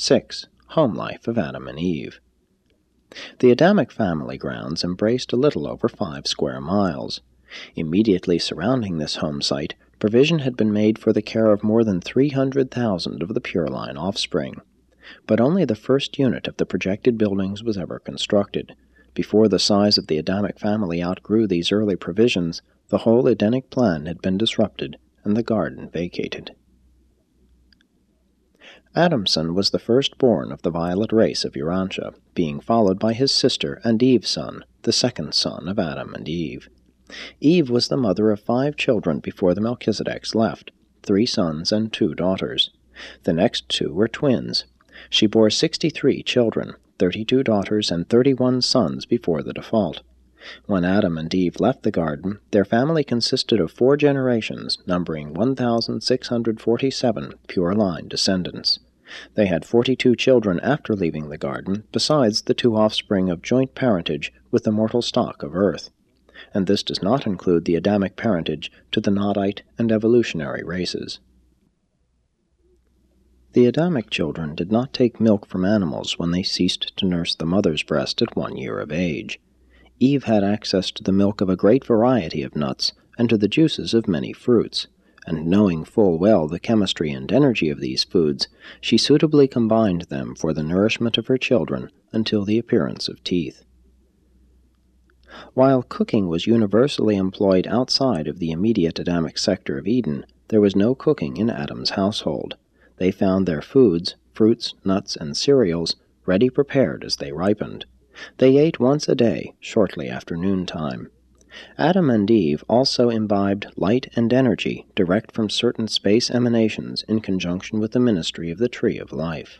6. Home life of Adam and Eve. The Adamic family grounds embraced a little over 5 square miles. Immediately surrounding this home site, provision had been made for the care of more than 300,000 of the pure-line offspring. But only the first unit of the projected buildings was ever constructed. Before the size of the Adamic family outgrew these early provisions, the whole Edenic plan had been disrupted and the garden vacated. Adamson was the firstborn of the violet race of Urantia, being followed by his sister and Eve's son, the second son of Adam and Eve. Eve was the mother of 5 children before the Melchizedeks left, 3 sons and 2 daughters. The next 2 were twins. She bore 63 children, 32 daughters and 31 sons before the default. When Adam and Eve left the garden, their family consisted of 4 generations, numbering 1,647 pure-line descendants. They had 42 children after leaving the garden, besides the 2 offspring of joint parentage with the mortal stock of Earth. And this does not include the Adamic parentage to the Nodite and evolutionary races. The Adamic children did not take milk from animals when they ceased to nurse the mother's breast at 1 year of age. Eve had access to the milk of a great variety of nuts and to the juices of many fruits, and knowing full well the chemistry and energy of these foods, she suitably combined them for the nourishment of her children until the appearance of teeth. While cooking was universally employed outside of the immediate Adamic sector of Eden, there was no cooking in Adam's household. They found their foods, fruits, nuts, and cereals, ready prepared as they ripened. They ate once a day, shortly after noontime. Adam and Eve also imbibed light and energy direct from certain space emanations in conjunction with the ministry of the Tree of Life.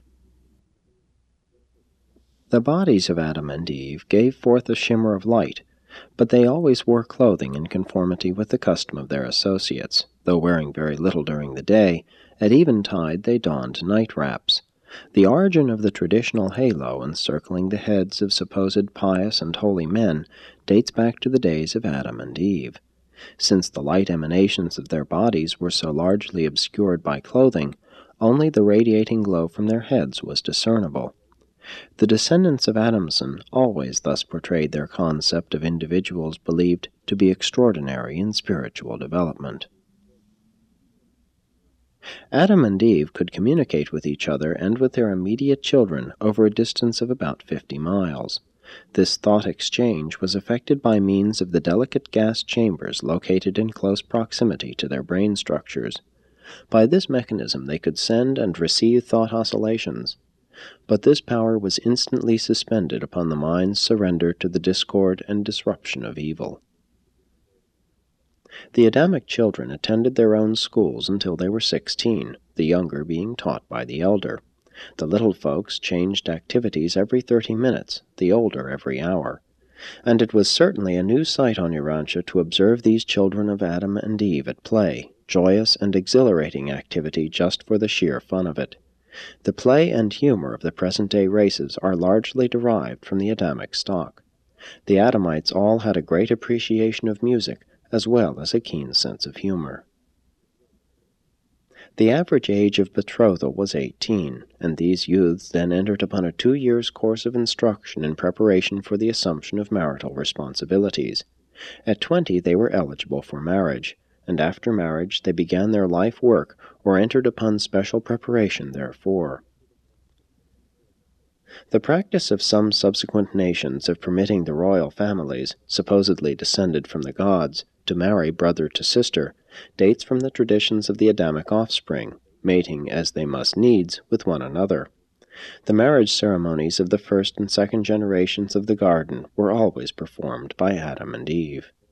The bodies of Adam and Eve gave forth a shimmer of light, but they always wore clothing in conformity with the custom of their associates. Though wearing very little during the day, at eventide they donned night wraps. The origin of the traditional halo encircling the heads of supposed pious and holy men dates back to the days of Adam and Eve. Since the light emanations of their bodies were so largely obscured by clothing, only the radiating glow from their heads was discernible. The descendants of Adamson always thus portrayed their concept of individuals believed to be extraordinary in spiritual development. Adam and Eve could communicate with each other and with their immediate children over a distance of about 50 miles. This thought exchange was effected by means of the delicate gas chambers located in close proximity to their brain structures. By this mechanism they could send and receive thought oscillations. But this power was instantly suspended upon the mind's surrender to the discord and disruption of evil. The Adamic children attended their own schools until they were 16, the younger being taught by the elder. The little folks changed activities every 30 minutes, the older every hour. And it was certainly a new sight on Urantia to observe these children of Adam and Eve at play, joyous and exhilarating activity just for the sheer fun of it. The play and humor of the present-day races are largely derived from the Adamic stock. The Adamites all had a great appreciation of music, as well as a keen sense of humor. The average age of betrothal was 18, and these youths then entered upon a 2 years' course of instruction in preparation for the assumption of marital responsibilities. At 20 they were eligible for marriage, and after marriage they began their life work or entered upon special preparation therefor. The practice of some subsequent nations of permitting the royal families, supposedly descended from the gods, to marry brother to sister, dates from the traditions of the Adamic offspring, mating as they must needs with one another. The marriage ceremonies of the first and second generations of the garden were always performed by Adam and Eve.